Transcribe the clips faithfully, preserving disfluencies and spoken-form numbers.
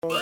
Yeah.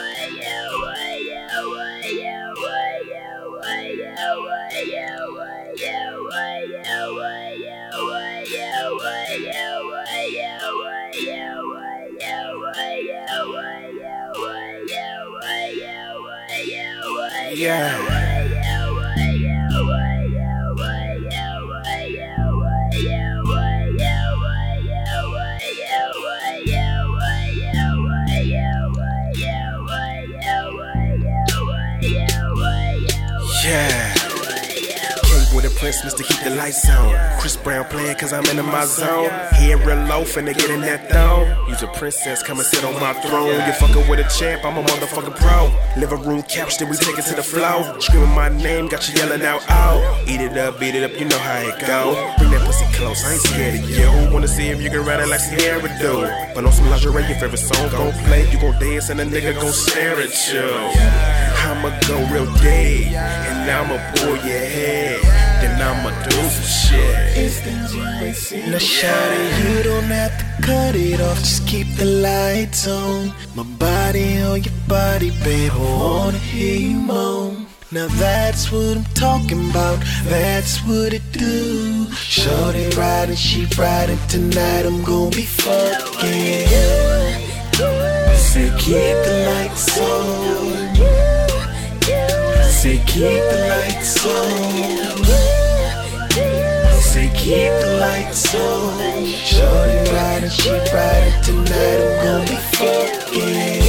Yeah. Came with a Prince, Mister Keep the Lights On. Chris Brown playing cause I'm in my zone. Head real low, finna get in that thong. Use a princess, come and sit on my throne. You fucking with a champ, I'm a motherfucking pro. Living room couch, then we take it to the floor. Screaming my name, got you yelling out, oh. Eat it up, beat it up, you know how it go. Bring that pussy close, I ain't scared of you. Wanna see if you can ride it like Sierra do. But on some lingerie, your favorite song gon' play. You gon' dance and a nigga gon' stare at you. I'ma go real dead, and I'ma pull your head, then I'ma do some shit. It's things you ain't seen. Now shawty, you don't have to cut it off, just keep the lights on. My body on your body, babe, I wanna hear you moan. Now that's what I'm talking about, that's what it do. Shorty riding, she riding, tonight I'm gonna be fucking. Say keep the lights on. Say keep the lights on. Say keep the lights on. Shorty riding, she riding, tonight I'm gonna be fucking.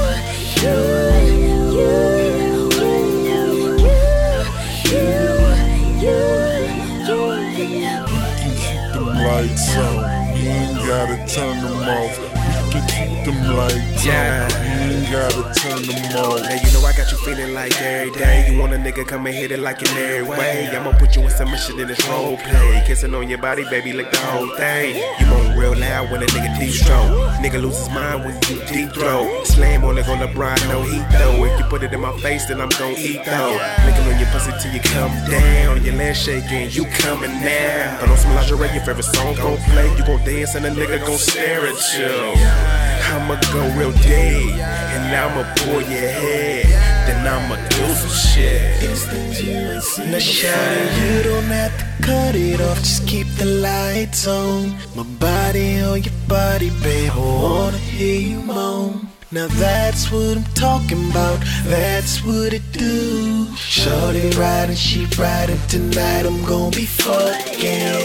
Lights on, you ain't gotta turn them off. You can keep them lights Yeah. on, you ain't gotta turn them off. Now you know I got you feeling like every day. You want a nigga come and hit it like in every way. I'ma put you in submission in this role play. Kissing on your body, baby, lick the whole thing. You moan real loud when a nigga deep stroke. Nigga lose his mind when you deep throw. Slam on it on LeBron, no heat though. If you put it in my face, then I'm gon' eat though. Licking on your pussy till you come down. Your legs shaking, you coming now. But on some lingerie, your favorite song gon' play. You gon' dance and a nigga gon' stare at you. I'ma go real dead, and I'ma pull your head, then I'ma do some shit. It's things you ain't seen. Now shawty, you don't have to cut it off, just keep the lights on. My body on your body, babe, I wanna hear you moan. Now that's what I'm talking about, that's what it do. Shorty riding, she riding, tonight I'm gonna be fucking.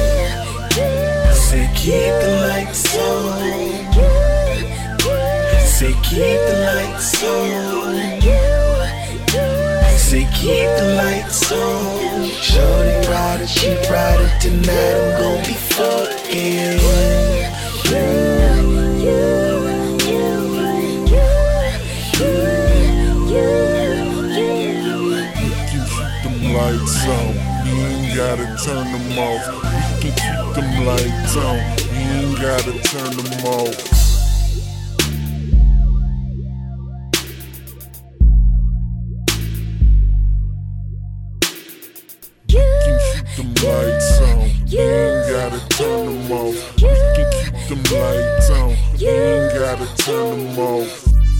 Say keep the lights on. Say keep the lights on. Say keep the lights on. Shorty riding, she riding, tonight I'm gon' be fucking. Lights on, you ain't gotta turn them off. You can keep them lights on, you ain't gotta turn them off. You can keep them lights on, you ain't gotta turn them off. You can keep them lights on, you ain't gotta turn them off.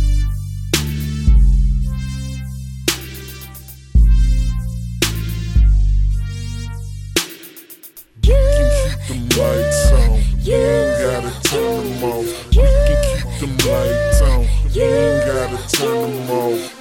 Them lights on, you ain't gotta turn them off. You can keep them lights on, you ain't gotta turn them off.